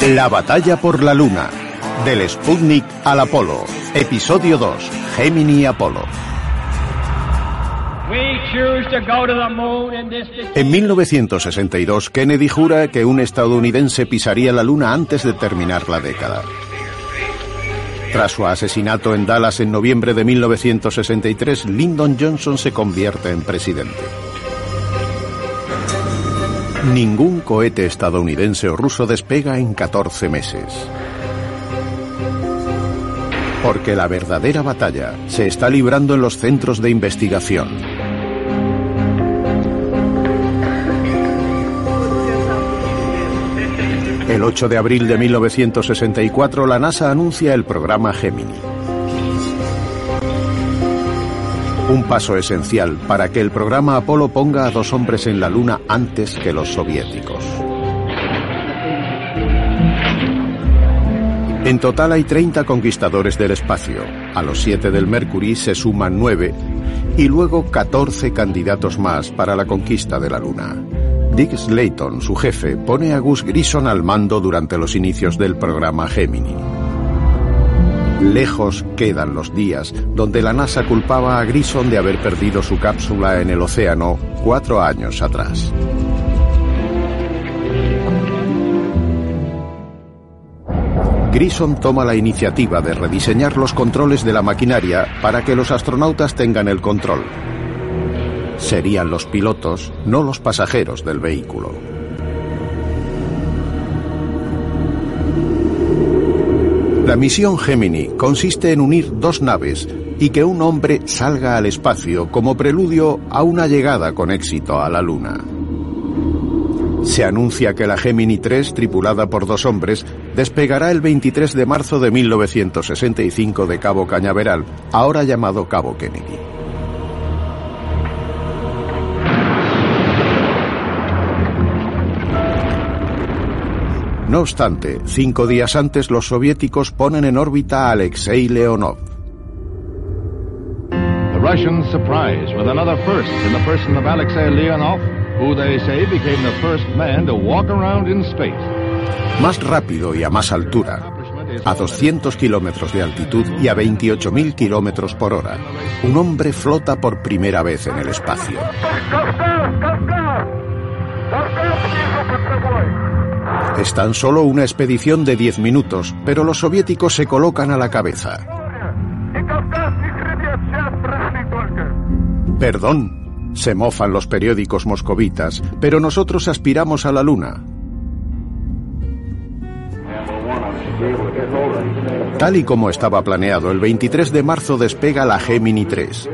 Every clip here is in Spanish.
La batalla por la Luna. Del Sputnik al Apolo. Episodio 2. Gemini Apolo. En 1962, Kennedy jura que un estadounidense pisaría la Luna antes de terminar la década. Tras su asesinato en Dallas en noviembre de 1963, Lyndon Johnson se convierte en presidente. Ningún cohete estadounidense o ruso despega en 14 meses. Porque la verdadera batalla se está librando en los centros de investigación. El 8 de abril de 1964, la NASA anuncia el programa Gemini. Un paso esencial para que el programa Apolo ponga a 2 hombres en la Luna antes que los soviéticos. En total hay 30 conquistadores del espacio. A los 7 del Mercury se suman 9 y luego 14 candidatos más para la conquista de la Luna. Dick Slayton, su jefe, pone a Gus Grissom al mando durante los inicios del programa Gemini. Lejos quedan los días donde la NASA culpaba a Grissom de haber perdido su cápsula en el océano 4 años atrás. Grissom toma la iniciativa de rediseñar los controles de la maquinaria para que los astronautas tengan el control. Serían los pilotos, no los pasajeros del vehículo. La misión Gemini consiste en unir 2 naves y que un hombre salga al espacio como preludio a una llegada con éxito a la Luna. Se anuncia que la Gemini 3, tripulada por 2 hombres, despegará el 23 de marzo de 1965 de Cabo Cañaveral, ahora llamado Cabo Kennedy. No obstante, 5 días antes los soviéticos ponen en órbita a Alexei Leonov. The Russians surprise with another first in the person of Alexei Leonov, who they say became the first man to walk around in space. Más rápido y a más altura, a 200 kilómetros de altitud y a 28.000 kilómetros por hora, un hombre flota por primera vez en el espacio. Es tan solo una expedición de 10 minutos, pero los soviéticos se colocan a la cabeza. Perdón, se mofan los periódicos moscovitas, pero nosotros aspiramos a la Luna. Tal y como estaba planeado, el 23 de marzo despega la Gemini 3.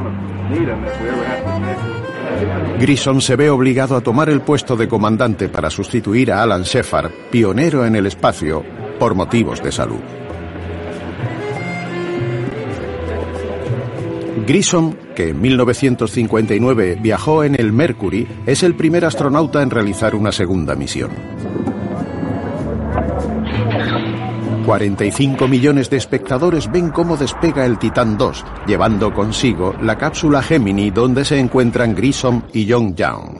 Grissom se ve obligado a tomar el puesto de comandante para sustituir a Alan Shepard, pionero en el espacio, por motivos de salud. Grissom, que en 1959 viajó en el Mercury, es el primer astronauta en realizar una segunda misión. 45 millones de espectadores ven cómo despega el Titan II, llevando consigo la cápsula Gemini donde se encuentran Grissom y John Young.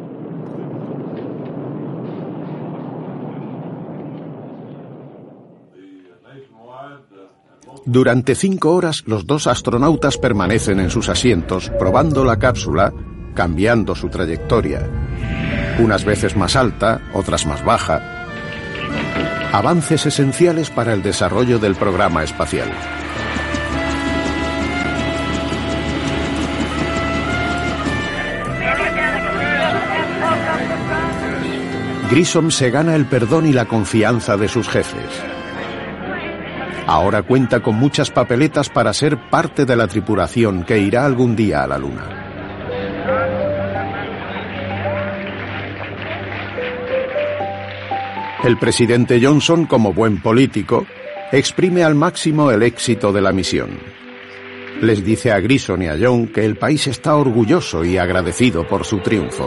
Durante 5 horas los 2 astronautas permanecen en sus asientos, probando la cápsula, cambiando su trayectoria. Unas veces más alta, otras más baja. Avances esenciales para el desarrollo del programa espacial. Grissom se gana el perdón y la confianza de sus jefes. Ahora cuenta con muchas papeletas para ser parte de la tripulación que irá algún día a la Luna. El presidente Johnson, como buen político, exprime al máximo el éxito de la misión. Les dice a Grissom y a Young que el país está orgulloso y agradecido por su triunfo.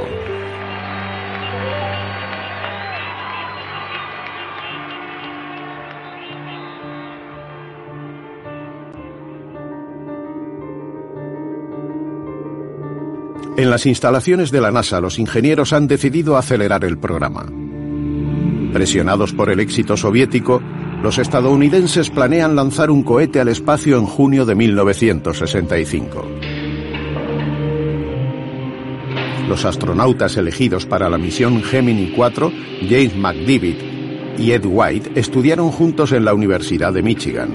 En las instalaciones de la NASA, los ingenieros han decidido acelerar el programa. Presionados por el éxito soviético, los estadounidenses planean lanzar un cohete al espacio en junio de 1965. Los astronautas elegidos para la misión Gemini 4, James McDivitt y Ed White, estudiaron juntos en la Universidad de Michigan.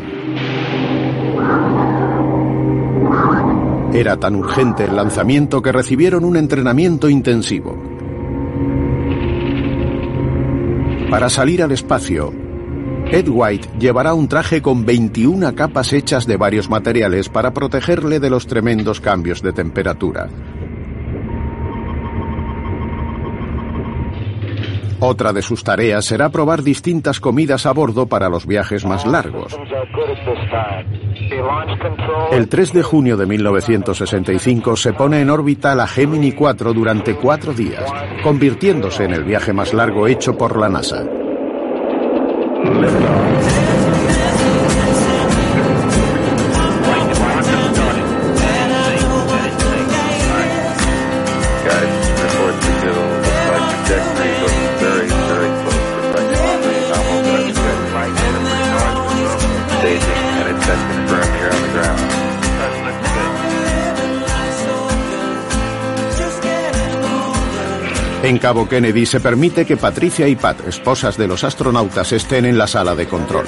Era tan urgente el lanzamiento que recibieron un entrenamiento intensivo. Para salir al espacio, Ed White llevará un traje con 21 capas hechas de varios materiales para protegerle de los tremendos cambios de temperatura. Otra de sus tareas será probar distintas comidas a bordo para los viajes más largos. El 3 de junio de 1965 se pone en órbita la Gemini 4 durante 4 días, convirtiéndose en el viaje más largo hecho por la NASA. En Cabo Kennedy se permite que Patricia y Pat, esposas de los astronautas, estén en la sala de control.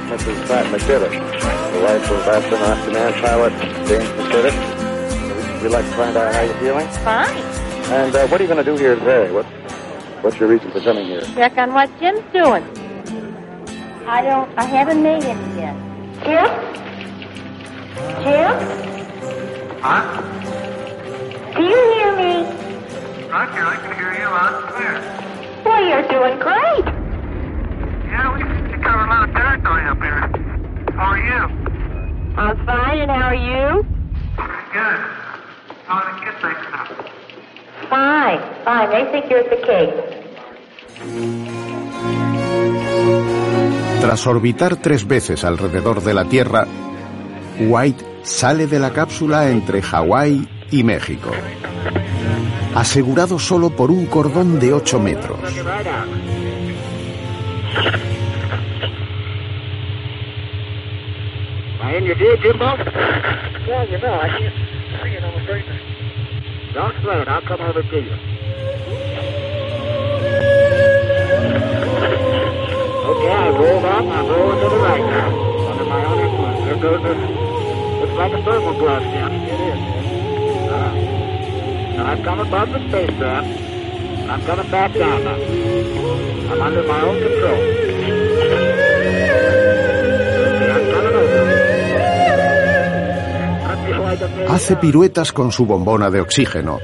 What's your reason for coming here? Check on what Jim's doing. I haven't made any yet. Jim? Jim? Huh? Do you hear me? I can hear you loud and clear. Well, you're doing great. Yeah, we cover a lot of territory up here. How are you? I'm fine, and how are you? Good. How are the kids thinking now? Fine. They think you're at the Cape. Tras orbitar 3 veces alrededor de la Tierra, White sale de la cápsula entre Hawái y México, asegurado solo por un cordón de 8 metros. Don't sweat, I'll come over to you. Okay, I rolled up, I'm rolling to the right now. Under my own influence. There goes the... Looks like a thermal blast, Jim. It is. Now I've come above the spacecraft. I'm coming back down now. I'm under my own control. Okay, I'm coming over. Hace piruetas con su bombona de oxígeno.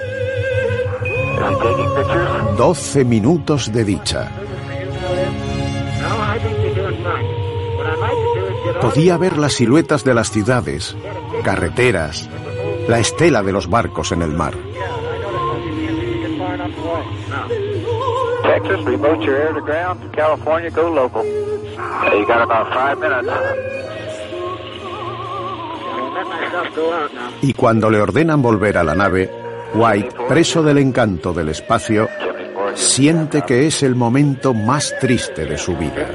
12 minutos de dicha. Podía ver las siluetas de las ciudades, carreteras, la estela de los barcos en el mar. Texas, remote your air to ground. California, go local. You got about 5 minutes. Y cuando le ordenan volver a la nave, White, preso del encanto del espacio, siente que es el momento más triste de su vida.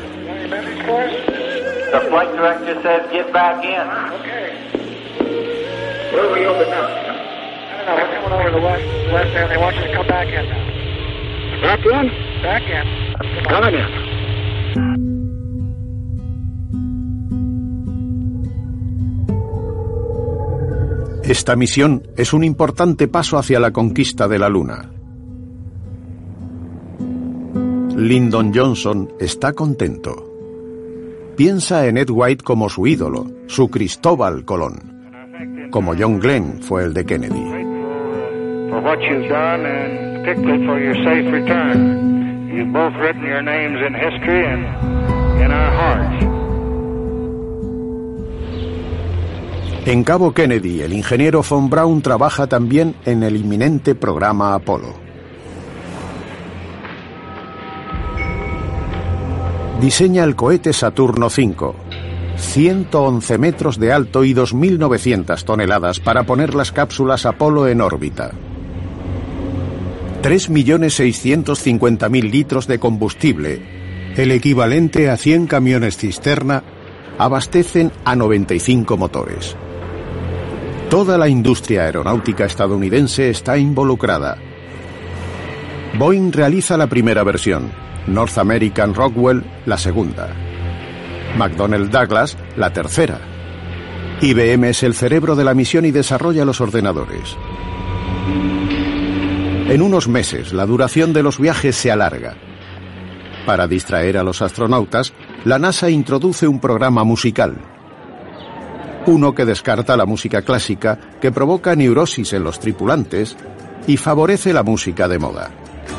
The flight director says get back in. Where are we over now? I don't know, we're coming over the west there, and they want you to come back in now. Back in? Back in. Coming in. Esta misión es un importante paso hacia la conquista de la Luna. Lyndon Johnson está contento. Piensa en Ed White como su ídolo, su Cristóbal Colón, como John Glenn fue el de Kennedy. For what you've done and particularly for your safe return. You've both written your names in history and in our hearts. En Cabo Kennedy, el ingeniero von Braun trabaja también en el inminente programa Apolo. Diseña el cohete Saturno V, 111 metros de alto y 2.900 toneladas para poner las cápsulas Apolo en órbita. 3.650.000 litros de combustible el equivalente a 100 camiones cisterna, abastecen a 95 motores. Toda la industria aeronáutica estadounidense está involucrada. Boeing realiza la primera versión, North American Rockwell la segunda, McDonnell Douglas la tercera. IBM es el cerebro de la misión y desarrolla los ordenadores. En unos meses, la duración de los viajes se alarga. Para distraer a los astronautas, la NASA introduce un programa musical. Uno que descarta la música clásica, que provoca neurosis en los tripulantes y favorece la música de moda.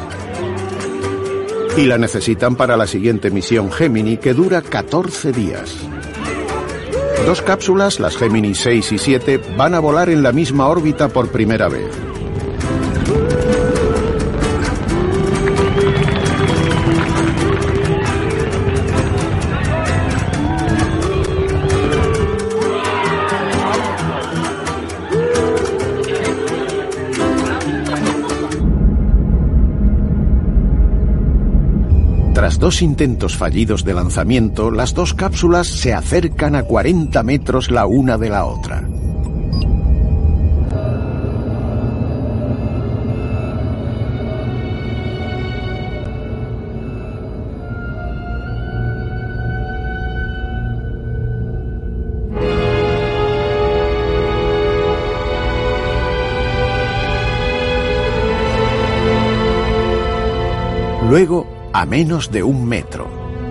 Y la necesitan para la siguiente misión Gemini, que dura 14 días. 2 cápsulas, las Gemini 6 y 7, van a volar en la misma órbita por primera vez. Tras 2 intentos fallidos de lanzamiento, las 2 cápsulas se acercan a 40 metros la una de la otra. Luego, a menos de 1 metro.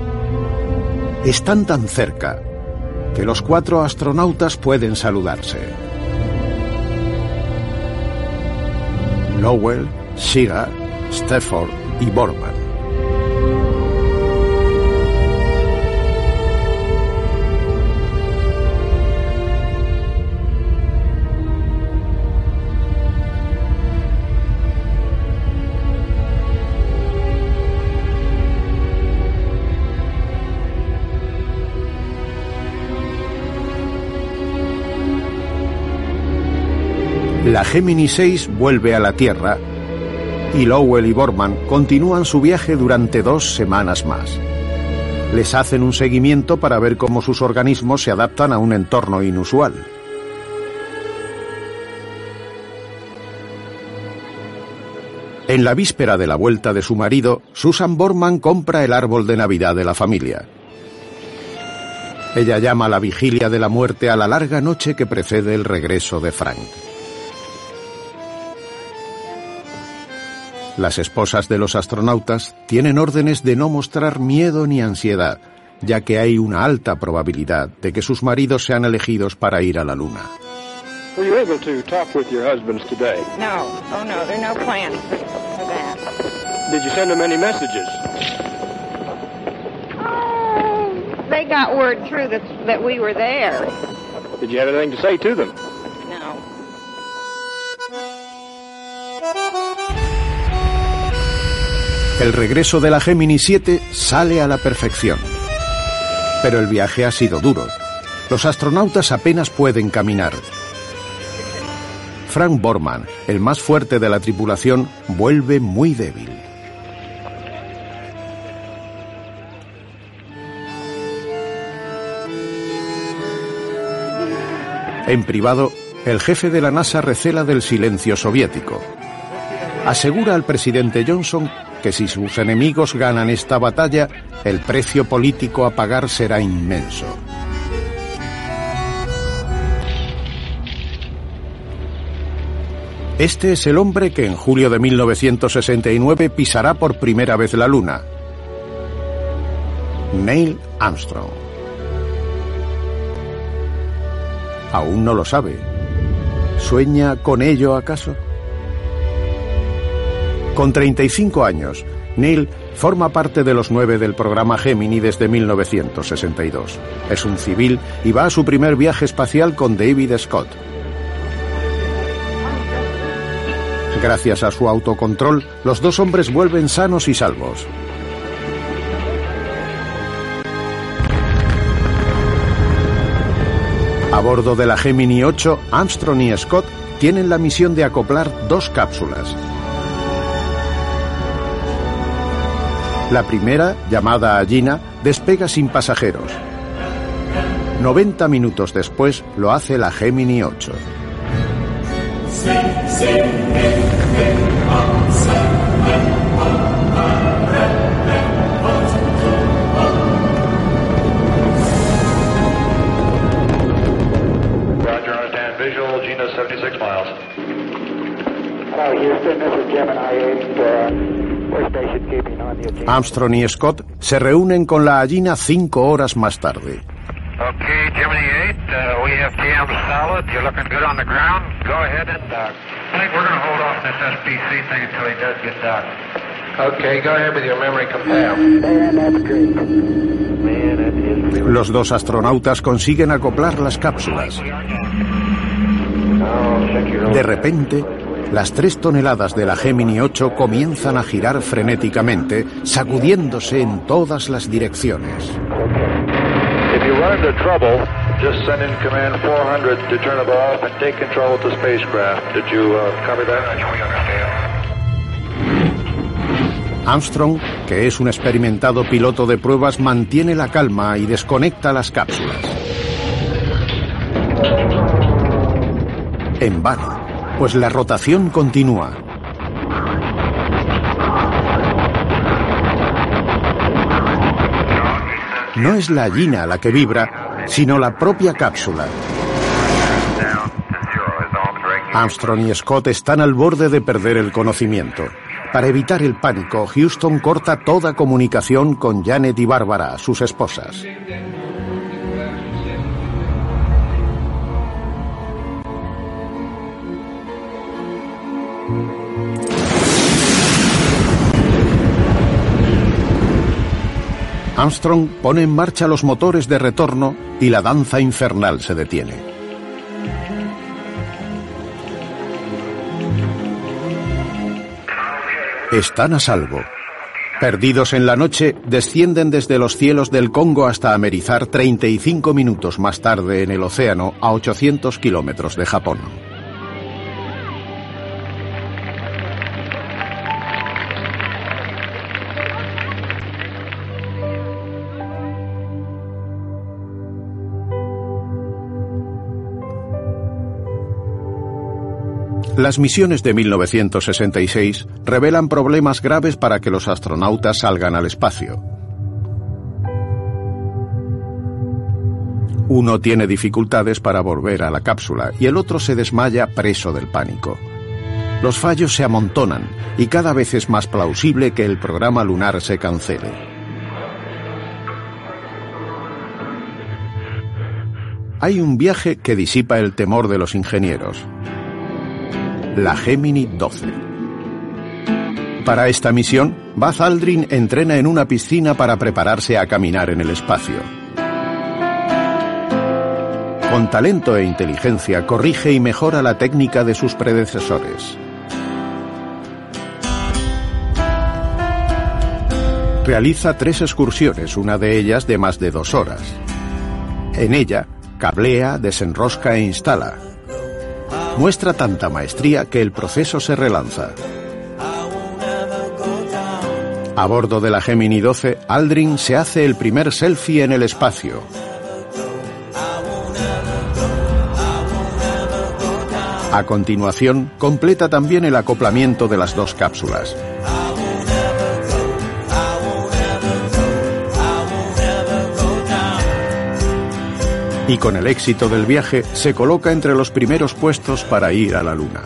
Están tan cerca que los 4 astronautas pueden saludarse. Lowell, Shiga, Stafford y Borman. La Gemini 6 vuelve a la Tierra y Lowell y Borman continúan su viaje durante 2 semanas más. Les hacen un seguimiento para ver cómo sus organismos se adaptan a un entorno inusual. En la víspera de la vuelta de su marido, Susan Borman compra el árbol de Navidad de la familia. Ella llama a la vigilia de la muerte a la larga noche que precede el regreso de Frank. Las esposas de los astronautas tienen órdenes de no mostrar miedo ni ansiedad, ya que hay una alta probabilidad de que sus maridos sean elegidos para ir a la Luna. Were you able to talk with your husbands today? No. Oh, no. There are no plans for that. Did you send them any messages? Oh, they got word through that we were there. Did you have anything to say to them? No. El regreso de la Gemini 7 sale a la perfección. Pero el viaje ha sido duro. Los astronautas apenas pueden caminar. Frank Borman, el más fuerte de la tripulación, vuelve muy débil. En privado, el jefe de la NASA recela del silencio soviético. Asegura al presidente Johnson que si sus enemigos ganan esta batalla, el precio político a pagar será inmenso. Este es el hombre que en julio de 1969 pisará por primera vez la Luna. Neil Armstrong. Aún no lo sabe. ¿Sueña con ello acaso? Con 35 años, Neil forma parte de los 9 del programa Gemini desde 1962. Es un civil y va a su primer viaje espacial con David Scott. Gracias a su autocontrol, los 2 hombres vuelven sanos y salvos. A bordo de la Gemini 8, Armstrong y Scott tienen la misión de acoplar 2 cápsulas. La primera, llamada Allina, despega sin pasajeros. 90 minutos después lo hace la Gemini 8. Visual, Gina 76 miles. Hello, Houston, this is Gemini 8. We're station keeping on the Agena. Armstrong y Scott se reúnen con la Allina 5 horas más tarde. Okay, Gemini 8, we have TM solid. You're looking good on the ground. Go ahead and dock. I think we're going to hold off this SPC thing until he does get docked. Okay, go ahead with your memory compare. Man, that's great. Man, that is... Los dos astronautas consiguen acoplar las cápsulas. De repente, las 3 toneladas de la Gemini 8 comienzan a girar frenéticamente, sacudiéndose en todas las direcciones. If you run into trouble, just send in command 400 to turn it off and take control of the spacecraft. Did you copy that? We understand. Armstrong, que es un experimentado piloto de pruebas, mantiene la calma y desconecta las cápsulas. En vano, pues la rotación continúa. No es la Allina la que vibra, sino la propia cápsula. Armstrong y Scott están al borde de perder el conocimiento. Para evitar el pánico, Houston corta toda comunicación con Janet y Bárbara, sus esposas. Armstrong pone en marcha los motores de retorno y la danza infernal se detiene. Están a salvo. Perdidos en la noche, descienden desde los cielos del Congo hasta amerizar 35 minutos más tarde en el océano a 800 kilómetros de Japón. Las misiones de 1966 revelan problemas graves para que los astronautas salgan al espacio. Uno tiene dificultades para volver a la cápsula y el otro se desmaya preso del pánico. Los fallos se amontonan y cada vez es más plausible que el programa lunar se cancele. Hay un viaje que disipa el temor de los ingenieros. La Gemini 12. Para esta misión, Buzz Aldrin entrena en una piscina para prepararse a caminar en el espacio. Con talento e inteligencia corrige y mejora la técnica de sus predecesores. Realiza 3 excursiones, una de ellas de más de 2 horas. En ella, cablea, desenrosca e instala. Muestra tanta maestría que el proceso se relanza. A bordo de la Gemini 12, Aldrin se hace el primer selfie en el espacio. A continuación, completa también el acoplamiento de las 2 cápsulas. Y con el éxito del viaje, se coloca entre los primeros puestos para ir a la Luna.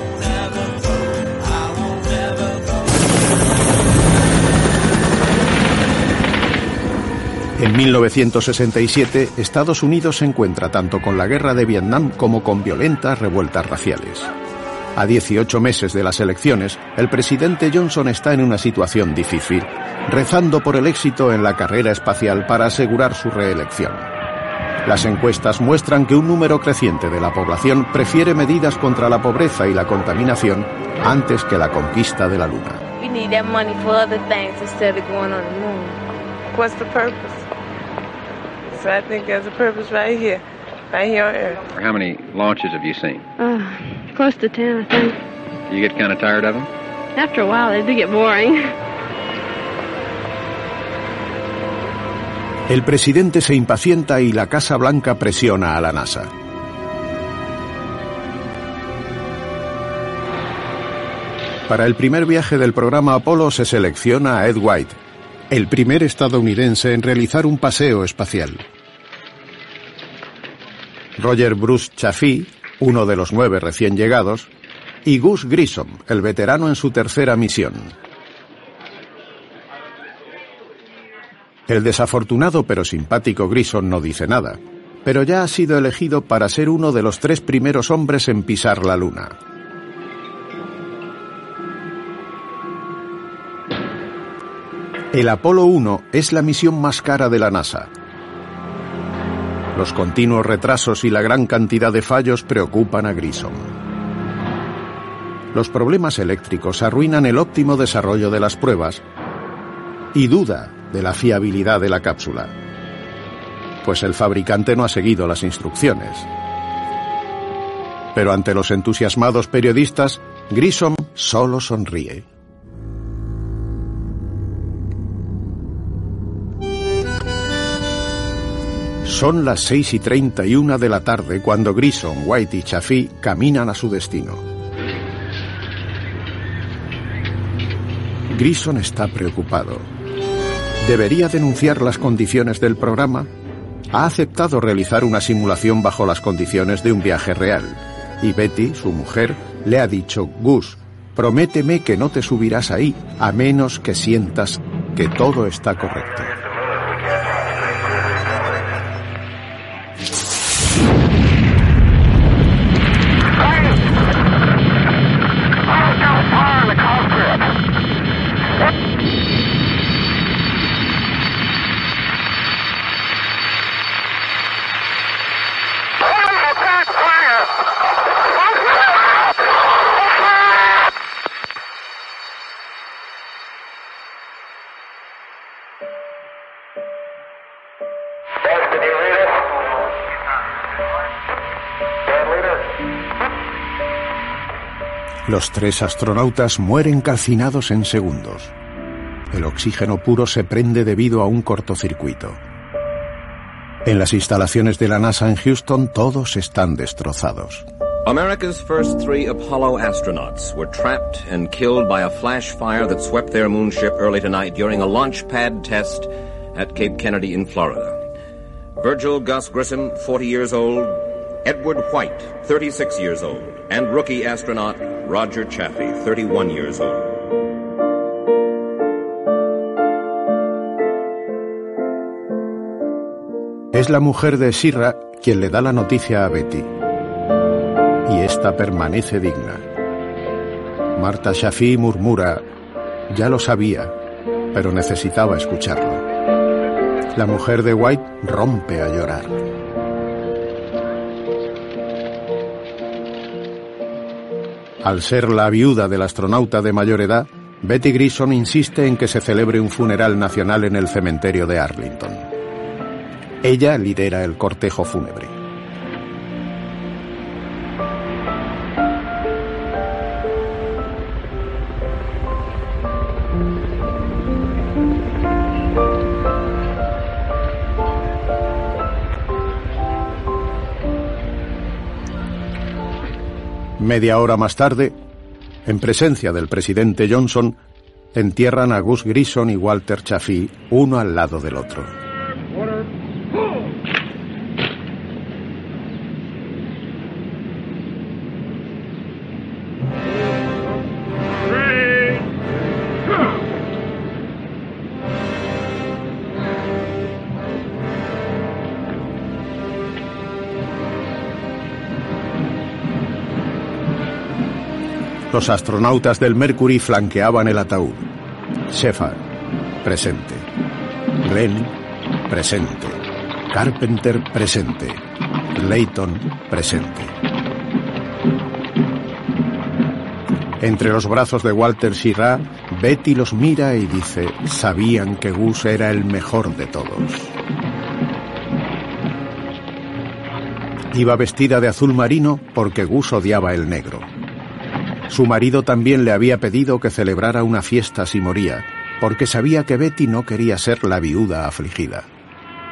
En 1967, Estados Unidos se encuentra tanto con la guerra de Vietnam como con violentas revueltas raciales. A 18 meses de las elecciones, el presidente Johnson está en una situación difícil, rezando por el éxito en la carrera espacial para asegurar su reelección. Las encuestas muestran que un número creciente de la población prefiere medidas contra la pobreza y la contaminación antes que la conquista de la Luna. We need that money for other things instead of going on the moon. What's the purpose? So I think there's a purpose right here on Earth. How many launches have you seen? Close to 10, I think. You get kind of tired of them? After a while, they do get boring. El presidente se impacienta y la Casa Blanca presiona a la NASA. Para el primer viaje del programa Apolo se selecciona a Ed White, el primer estadounidense en realizar un paseo espacial. Roger Bruce Chaffee, uno de los 9 recién llegados, y Gus Grissom, el veterano en su tercera misión. El desafortunado pero simpático Grissom no dice nada, pero ya ha sido elegido para ser uno de los 3 primeros hombres en pisar la Luna. El Apolo 1 es la misión más cara de la NASA. Los continuos retrasos y la gran cantidad de fallos preocupan a Grissom. Los problemas eléctricos arruinan el óptimo desarrollo de las pruebas y duda de la fiabilidad de la cápsula, pues el fabricante no ha seguido las instrucciones. Pero ante los entusiasmados periodistas, Grissom solo sonríe. Son las 6:31 de la tarde cuando Grissom, White y Chaffee caminan a su destino. Grissom está preocupado. ¿Debería denunciar las condiciones del programa? Ha aceptado realizar una simulación bajo las condiciones de un viaje real. Y Betty, su mujer, le ha dicho: Gus, prométeme que no te subirás ahí, a menos que sientas que todo está correcto. Los 3 astronautas mueren calcinados en segundos. El oxígeno puro se prende debido a un cortocircuito. En las instalaciones de la NASA en Houston todos están destrozados. America's first 3 Apollo astronauts were trapped and killed by a flash fire that swept their moonship early tonight during a launch pad test at Cape Kennedy in Florida. Virgil Gus Grissom, 40 years old, Edward White, 36 years old, and rookie astronaut Roger Chaffee, 31 years old. Es la mujer de Sierra quien le da la noticia a Betty. Y esta permanece digna. Marta Chaffee murmura: ya lo sabía, pero necesitaba escucharlo. La mujer de White rompe a llorar. Al ser la viuda del astronauta de mayor edad, Betty Grissom insiste en que se celebre un funeral nacional en el cementerio de Arlington. Ella lidera el cortejo fúnebre. Media hora más tarde, en presencia del presidente Johnson, entierran a Gus Grissom y Walter Chaffee uno al lado del otro. Los astronautas del Mercury flanqueaban el ataúd. Shepard, presente. Glenn, presente. Carpenter, presente. Layton, presente. Entre los brazos de Walter Schirra, Betty los mira y dice: sabían que Gus era el mejor de todos. Iba vestida de azul marino porque Gus odiaba el negro. Su marido también le había pedido que celebrara una fiesta si moría, porque sabía que Betty no quería ser la viuda afligida.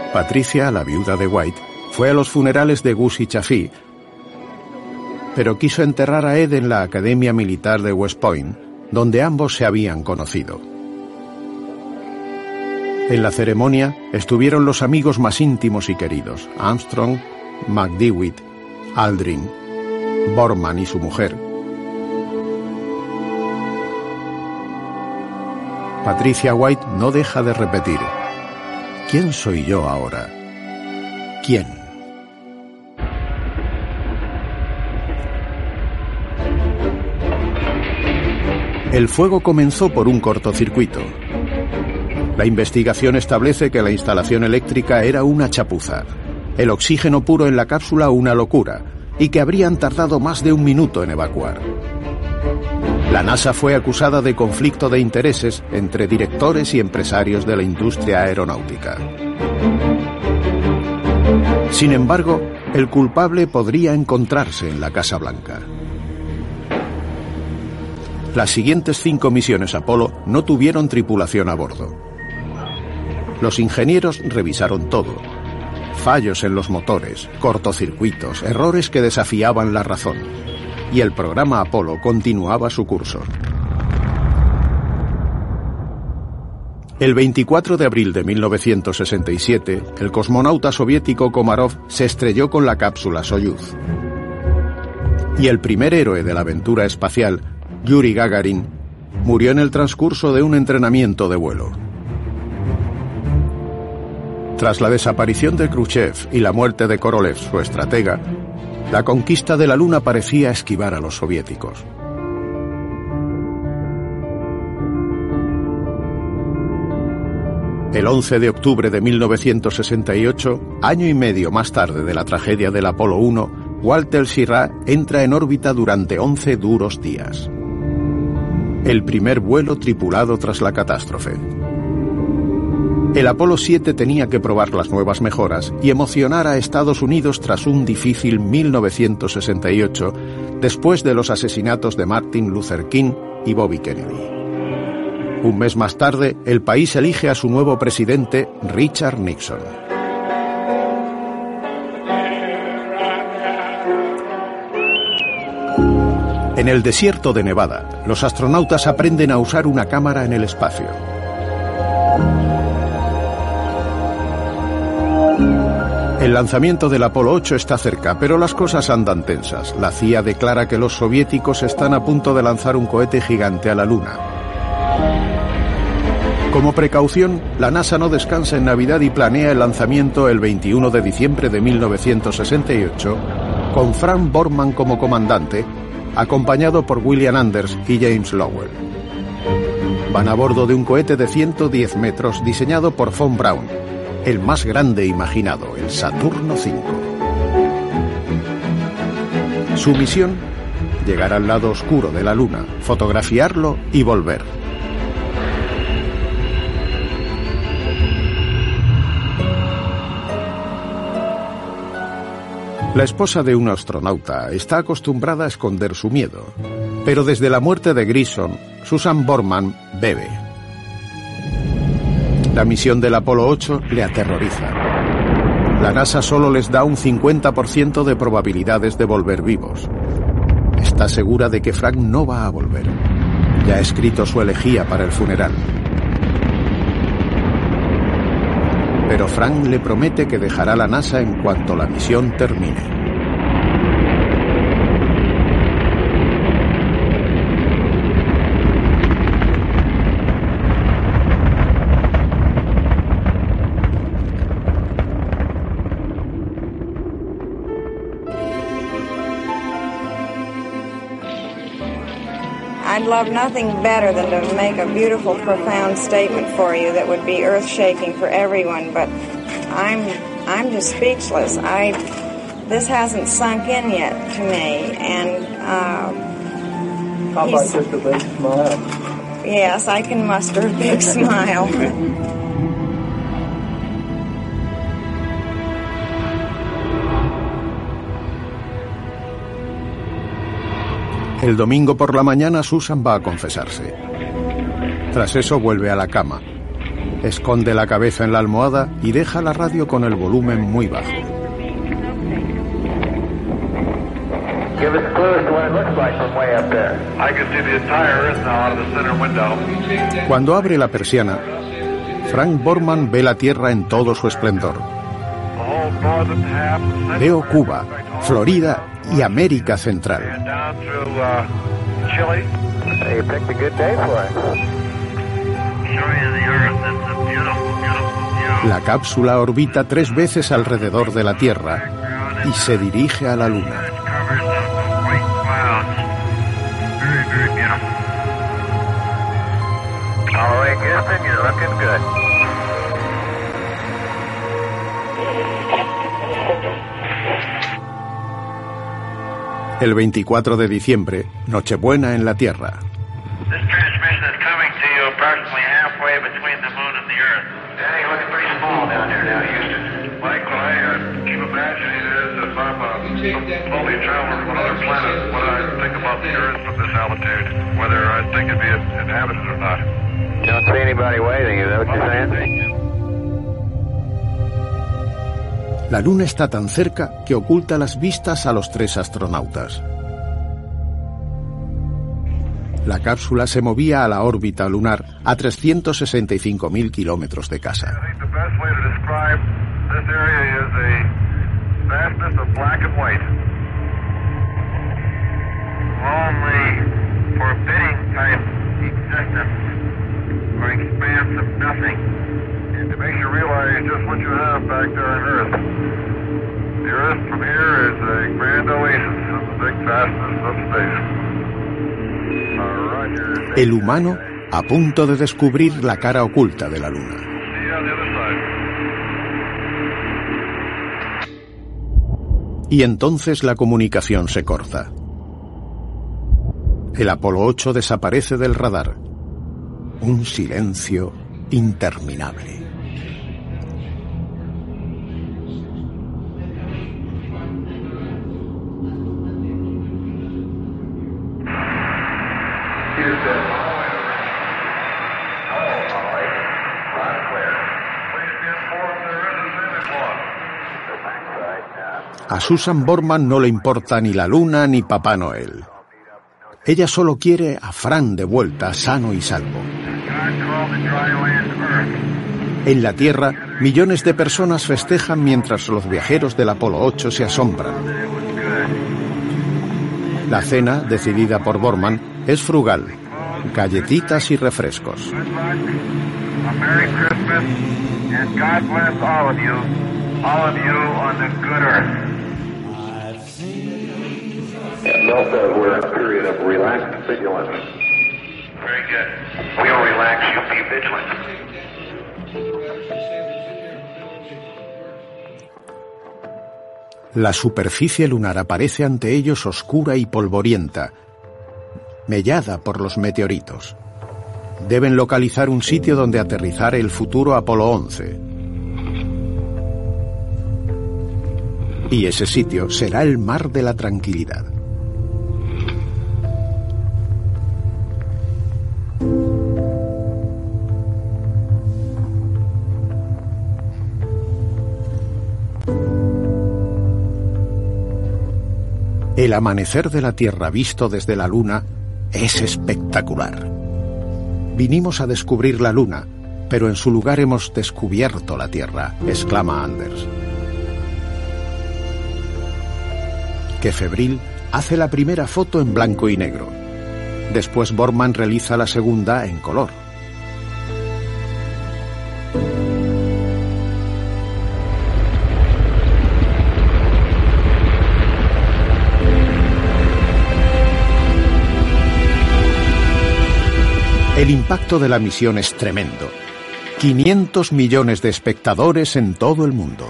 Patricia, la viuda de White, fue a los funerales de Gus y Chaffee, pero quiso enterrar a Ed en la Academia Militar de West Point, donde ambos se habían conocido. En la ceremonia estuvieron los amigos más íntimos y queridos: Armstrong, McDewitt, Aldrin, Borman y su mujer. Patricia White no deja de repetir: ¿quién soy yo ahora? ¿Quién? El fuego comenzó por un cortocircuito. La investigación establece que la instalación eléctrica era una chapuza, el oxígeno puro en la cápsula una locura, y que habrían tardado más de 1 minuto en evacuar. La NASA fue acusada de conflicto de intereses entre directores y empresarios de la industria aeronáutica. Sin embargo, el culpable podría encontrarse en la Casa Blanca. Las siguientes 5 misiones Apolo no tuvieron tripulación a bordo. Los ingenieros revisaron todo: fallos en los motores, cortocircuitos, errores que desafiaban la razón. Y el programa Apolo continuaba su curso. El 24 de abril de 1967, el cosmonauta soviético Komarov se estrelló con la cápsula Soyuz. Y el primer héroe de la aventura espacial, Yuri Gagarin, murió en el transcurso de un entrenamiento de vuelo. Tras la desaparición de Khrushchev y la muerte de Korolev, su estratega, la conquista de la Luna parecía esquivar a los soviéticos. El 11 de octubre de 1968, año y medio más tarde de la tragedia del Apolo 1, Walter Schirra entra en órbita durante 11 duros días. El primer vuelo tripulado tras la catástrofe. El Apolo 7 tenía que probar las nuevas mejoras y emocionar a Estados Unidos tras un difícil 1968, después de los asesinatos de Martin Luther King y Bobby Kennedy. Un mes más tarde, el país elige a su nuevo presidente, Richard Nixon. En el desierto de Nevada, los astronautas aprenden a usar una cámara en el espacio. El lanzamiento del Apolo 8 está cerca, pero las cosas andan tensas. La CIA declara que los soviéticos están a punto de lanzar un cohete gigante a la Luna. Como precaución, la NASA no descansa en Navidad y planea el lanzamiento el 21 de diciembre de 1968, con Frank Borman como comandante, acompañado por William Anders y James Lowell. Van a bordo de un cohete de 110 metros diseñado por von Braun, el más grande imaginado, el Saturno V. Su misión: llegar al lado oscuro de la Luna, fotografiarlo y volver. La esposa de un astronauta está acostumbrada a esconder su miedo, pero desde la muerte de Grissom, Susan Borman bebe. La misión del Apolo 8 le aterroriza. La NASA solo les da un 50% de probabilidades de volver vivos. Está segura de que Frank no va a volver. Ya ha escrito su elegía para el funeral. Pero Frank le promete que dejará la NASA en cuanto la misión termine. I'd love nothing better than to make a beautiful, profound statement for you that would be earth-shaking for everyone, but I'm just speechless. This hasn't sunk in yet to me, and how about just a big smile? Yes, I can muster a big smile. El domingo por la mañana Susan va a confesarse. Tras eso vuelve a la cama. Esconde la cabeza en la almohada y deja la radio con el volumen muy bajo. Cuando abre la persiana, Frank Borman ve la Tierra en todo su esplendor. Veo Cuba, Florida y América Central. La cápsula orbita 3 veces alrededor de la Tierra y se dirige a la Luna. El 24 de diciembre, Nochebuena en la Tierra. La Luna está tan cerca que oculta las vistas a los 3 astronautas. La cápsula se movía a la órbita lunar a 365.000 kilómetros de casa. El humano a punto de descubrir la cara oculta de la Luna. Y entonces la comunicación se corta. El Apolo 8 desaparece del radar. Un silencio interminable. A Susan Borman no le importa ni la Luna ni Papá Noel. Ella solo quiere a Fran de vuelta, sano y salvo. En la Tierra, millones de personas festejan mientras los viajeros del Apolo 8 se asombran. La cena, decidida por Borman, es frugal. Galletitas y refrescos. We're in a period of relaxed vigilance. Very good. We'll relax, you be vigilant. La superficie lunar aparece ante ellos oscura y polvorienta, mellada por los meteoritos. Deben localizar un sitio donde aterrizar el futuro Apolo 11. Y ese sitio será el Mar de la Tranquilidad. El amanecer de la Tierra visto desde la Luna es espectacular. Vinimos a descubrir la Luna, pero en su lugar hemos descubierto la Tierra, exclama Anders. Que febril hace la primera foto en blanco y negro. Después Borman realiza la segunda en color. El impacto de la misión es tremendo. 500 millones de espectadores en todo el mundo.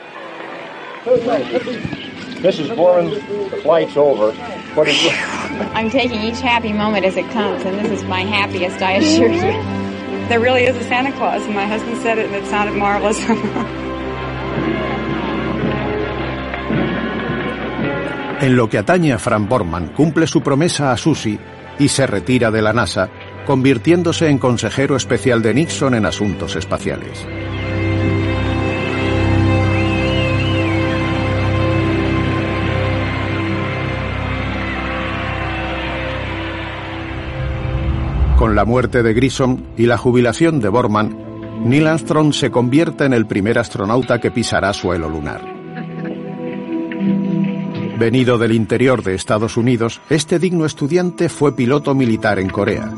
Mrs. Borman, the flight's over. What is it? I'm taking each happy moment as it comes, and this is my happiest, I assure you. There really is a Santa Claus, and my husband said it, and it sounded marvelous. En lo que atañe a Fran Borman, cumple su promesa a Susie y se retira de la NASA, convirtiéndose en consejero especial de Nixon en asuntos espaciales. Con la muerte de Grissom y la jubilación de Borman, Neil Armstrong se convierte en el primer astronauta que pisará suelo lunar. Venido del interior de Estados Unidos, este digno estudiante fue piloto militar en Corea.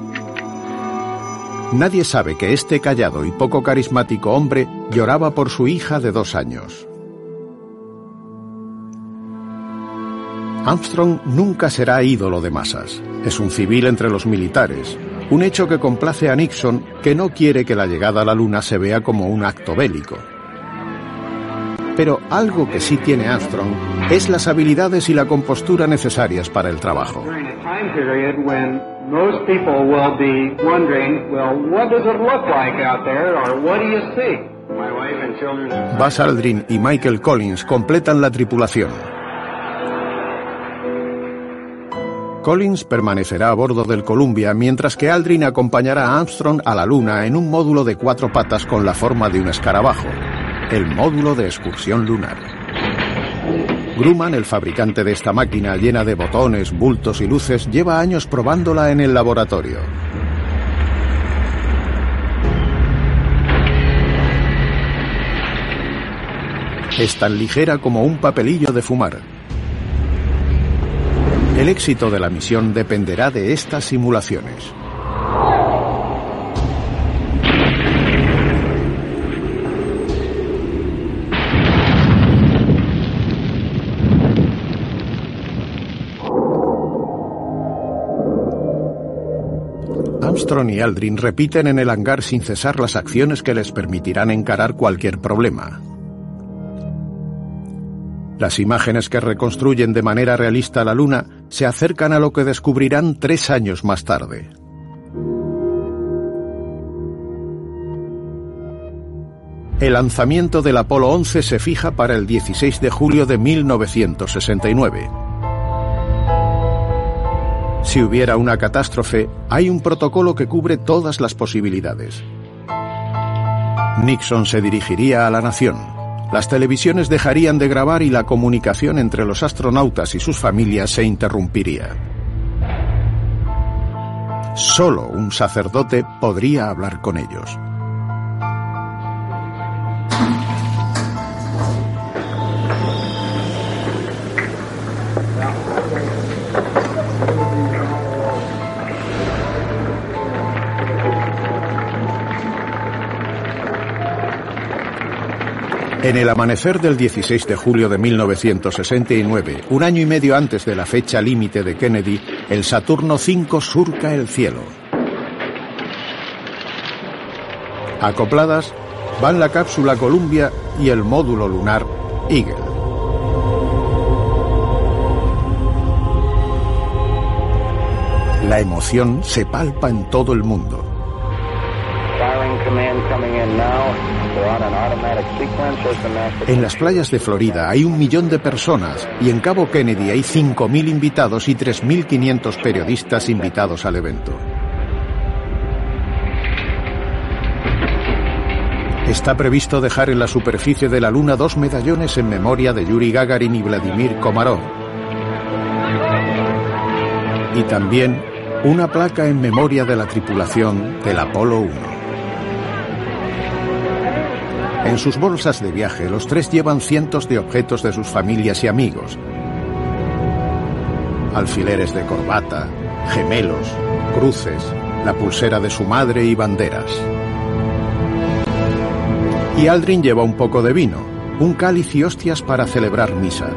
Nadie sabe que este callado y poco carismático hombre lloraba por su hija de 2 años. Armstrong nunca será ídolo de masas. Es un civil entre los militares, un hecho que complace a Nixon, que no quiere que la llegada a la Luna se vea como un acto bélico. Pero algo que sí tiene Armstrong es las habilidades y la compostura necesarias para el trabajo. Buzz Aldrin y Michael Collins completan la tripulación. Collins permanecerá a bordo del Columbia, mientras que Aldrin acompañará a Armstrong a la Luna en un módulo de 4 patas con la forma de un escarabajo, el módulo de excursión lunar. Grumman, el fabricante de esta máquina llena de botones, bultos y luces, lleva años probándola en el laboratorio. Es tan ligera como un papelillo de fumar. El éxito de la misión dependerá de estas simulaciones. Armstrong y Aldrin repiten en el hangar sin cesar las acciones que les permitirán encarar cualquier problema. Las imágenes que reconstruyen de manera realista la Luna se acercan a lo que descubrirán 3 años más tarde. El lanzamiento del Apolo 11 se fija para el 16 de julio de 1969. Si hubiera una catástrofe, hay un protocolo que cubre todas las posibilidades. Nixon se dirigiría a la nación. Las televisiones dejarían de grabar y la comunicación entre los astronautas y sus familias se interrumpiría. Solo un sacerdote podría hablar con ellos. En el amanecer del 16 de julio de 1969, un año y medio antes de la fecha límite de Kennedy, el Saturno V surca el cielo. Acopladas van la cápsula Columbia y el módulo lunar Eagle. La emoción se palpa en todo el mundo. En las playas de Florida hay 1 millón de personas y en Cabo Kennedy hay 5.000 invitados y 3.500 periodistas invitados al evento. Está previsto dejar en la superficie de la Luna 2 medallones en memoria de Yuri Gagarin y Vladimir Komarov. Y también una placa en memoria de la tripulación del Apolo 1. En sus bolsas de viaje, los 3 llevan cientos de objetos de sus familias y amigos. Alfileres de corbata, gemelos, cruces, la pulsera de su madre y banderas. Y Aldrin lleva un poco de vino, un cáliz y hostias para celebrar misa.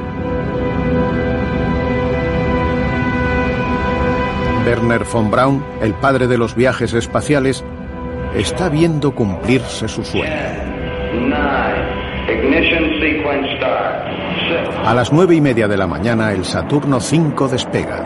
Werner von Braun, el padre de los viajes espaciales, está viendo cumplirse su sueño. A las 9:30 de la mañana, el Saturno V despega.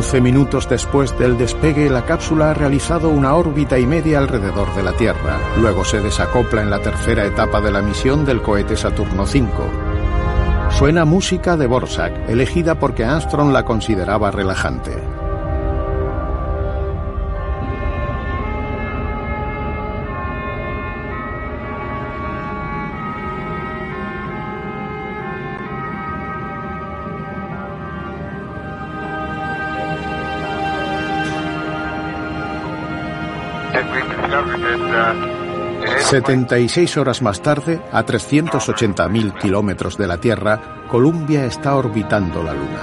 11 minutos después del despegue, la cápsula ha realizado una órbita y media alrededor de la Tierra. Luego se desacopla en la tercera etapa de la misión del cohete Saturno V. Suena música de Dvorak, elegida porque Armstrong la consideraba relajante. uh, 76 horas más tarde, a 380.000 kilómetros de la Tierra, Columbia está orbitando la Luna.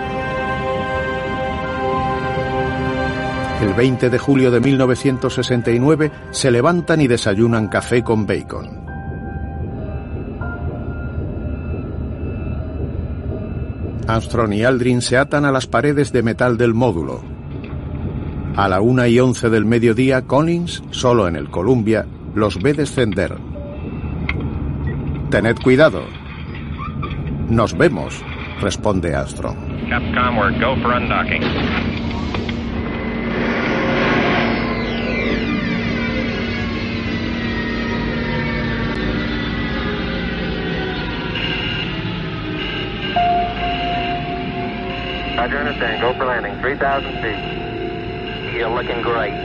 El 20 de julio de 1969 se levantan y desayunan café con bacon. Armstrong y Aldrin se atan a las paredes de metal del módulo. A la 1:11 del mediodía, Collins, solo en el Columbia, los ve descender. «Tened cuidado». «Nos vemos», responde Armstrong. Capcom, we're go for undocking. Roger, understand. Go for landing. 3,000 feet. You're looking great.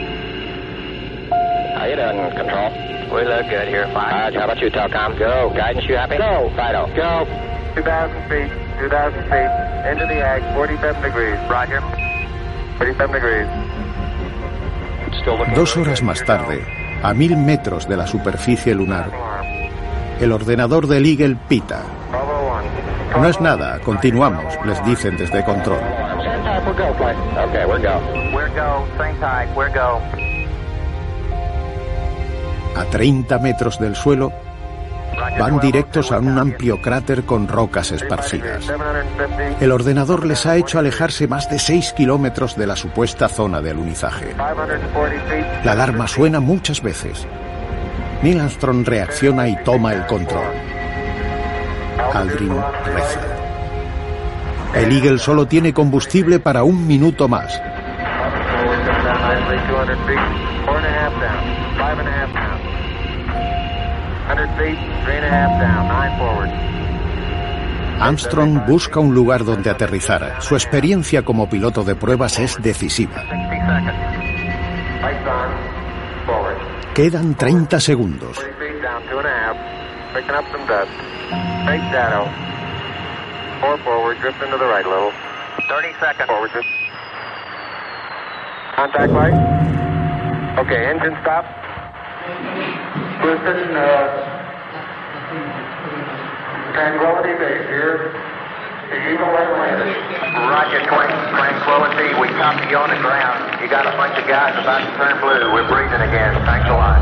How you doing, Control? We look good here. Fine. How about you, Telcom? Go. Guidance, you happy? Go. Fido. Go. 2,000 feet. 2,000 feet. Into the ag. 47 degrees. Roger. 37 degrees. Still looking 2 horas más tarde, a 1000 metros de la superficie lunar, el ordenador del Eagle pita. «No es nada, continuamos», les dicen desde control. Okay, we're go. We're go. Same tide. We're go. A 30 metros del suelo, van directos a un amplio cráter con rocas esparcidas. El ordenador les ha hecho alejarse más de 6 kilómetros de la supuesta zona de alunizaje. La alarma suena muchas veces. Neil Armstrong reacciona y toma el control. Aldrin reza. El Eagle solo tiene combustible para 1 minuto más. Armstrong busca un lugar donde aterrizar. Su experiencia como piloto de pruebas es decisiva. Quedan 30 segundos. Contact light. Okay, engine stop. Listen, Tranquility Base here. The Eagle has landed. Roger, Tranquility. We copy you on the ground. You got a bunch of guys about to turn blue. We're breathing again. Thanks a lot.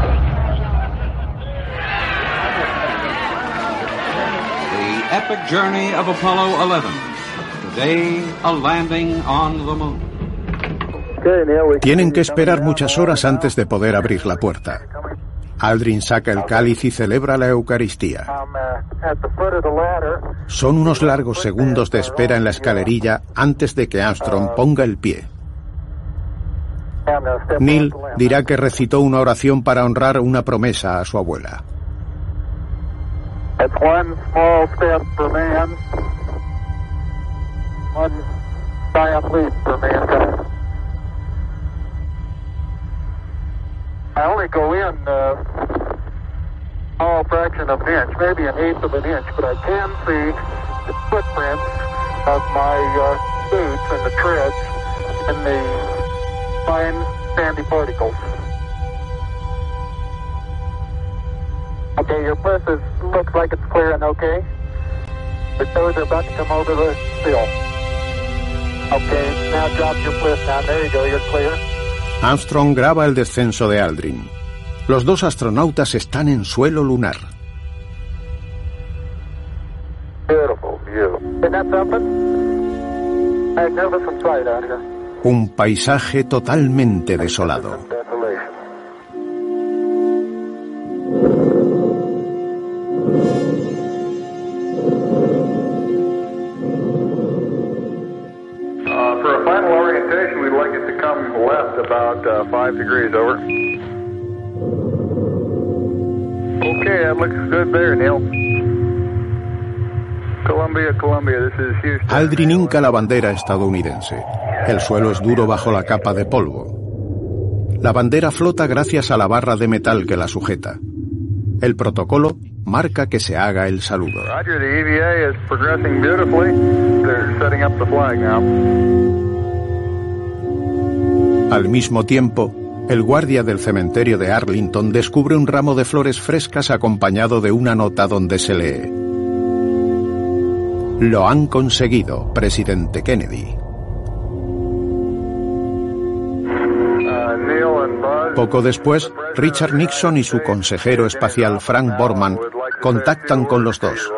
The epic journey of Apollo 11. Today, a landing on the moon. Tienen que esperar muchas horas antes de poder abrir la puerta. Aldrin saca el cáliz y celebra la Eucaristía. Son unos largos segundos de espera en la escalerilla antes de que Armstrong ponga el pie. Neil dirá que recitó una oración para honrar una promesa a su abuela. It's one small step for man, one giant leap for mankind. I only go in all fraction of an inch, maybe an eighth of an inch, but I can see the footprints of my boots and the treads and the fine sandy particles. Okay, your bliss looks like it's clearing okay. The toes are about to come over the sill. Okay, now drop your bliss down. There you go, you're clear. Armstrong graba el descenso de Aldrin. Los dos astronautas están en suelo lunar. Beautiful view. Isn't that something? Magnificent sight out here. Un paisaje totalmente desolado. For a final about 5 degrees over. Okay, that looks good there, Neil. Columbia, this is Houston. Aldrin hinca la bandera estadounidense. El suelo es duro bajo la capa de polvo. La bandera flota gracias a la barra de metal que la sujeta. El protocolo marca que se haga el saludo. Roger, the EVA is progressing beautifully. They're setting up the flag now. Al mismo tiempo, el guardia del cementerio de Arlington descubre un ramo de flores frescas acompañado de una nota donde se lee: "Lo han conseguido, presidente Kennedy". Poco después, Richard Nixon y su consejero espacial Frank Borman contactan con los dos.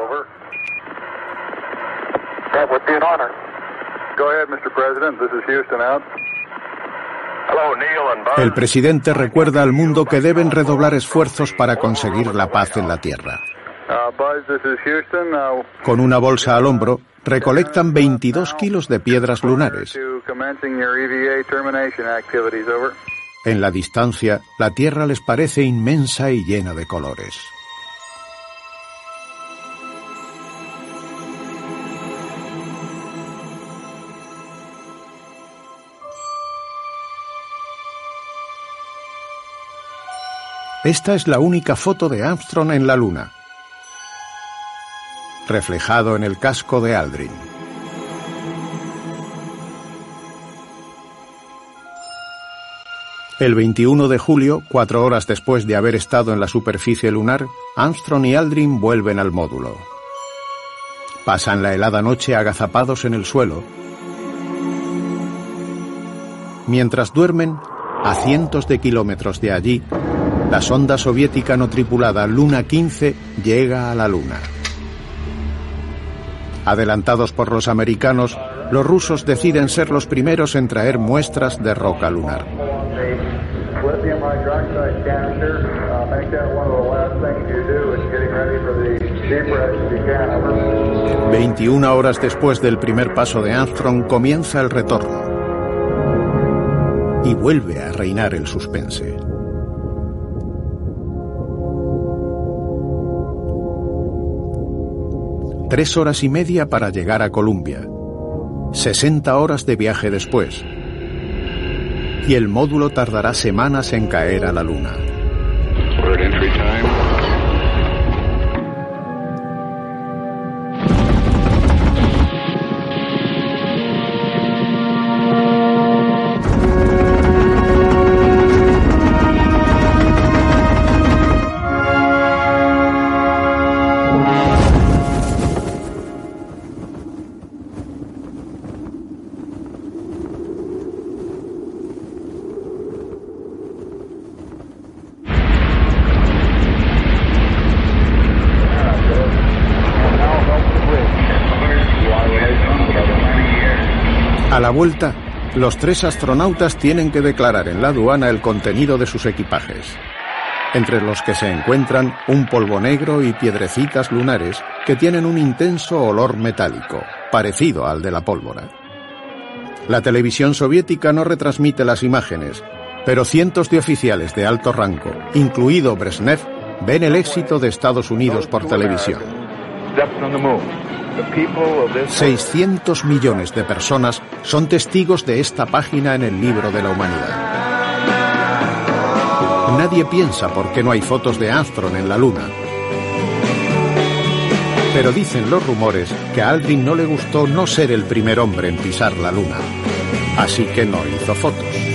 El presidente recuerda al mundo que deben redoblar esfuerzos para conseguir la paz en la Tierra. Con una bolsa al hombro, recolectan 22 kilos de piedras lunares. En la distancia, la Tierra les parece inmensa y llena de colores. Esta es la única foto de Armstrong en la Luna, reflejado en el casco de Aldrin. El 21 de julio, 4 horas después de haber estado en la superficie lunar, Armstrong y Aldrin vuelven al módulo. Pasan la helada noche agazapados en el suelo. Mientras duermen, a cientos de kilómetros de allí, la sonda soviética no tripulada Luna 15 llega a la Luna. Adelantados por los americanos, los rusos deciden ser los primeros en traer muestras de roca lunar. 21 horas después del primer paso de Armstrong comienza el retorno. Y vuelve a reinar el suspense. Tres horas y media para llegar a Columbia. 60 horas de viaje después. Y el módulo tardará semanas en caer a la Luna. A la vuelta, los tres astronautas tienen que declarar en la aduana el contenido de sus equipajes, entre los que se encuentran un polvo negro y piedrecitas lunares que tienen un intenso olor metálico, parecido al de la pólvora. La televisión soviética no retransmite las imágenes, pero cientos de oficiales de alto rango, incluido Brezhnev, ven el éxito de Estados Unidos por televisión. 600 millones de personas son testigos de esta página en el libro de la humanidad. Nadie piensa por qué no hay fotos de Armstrong en la Luna. Pero dicen los rumores que a Aldrin no le gustó no ser el primer hombre en pisar la Luna. Así que no hizo fotos.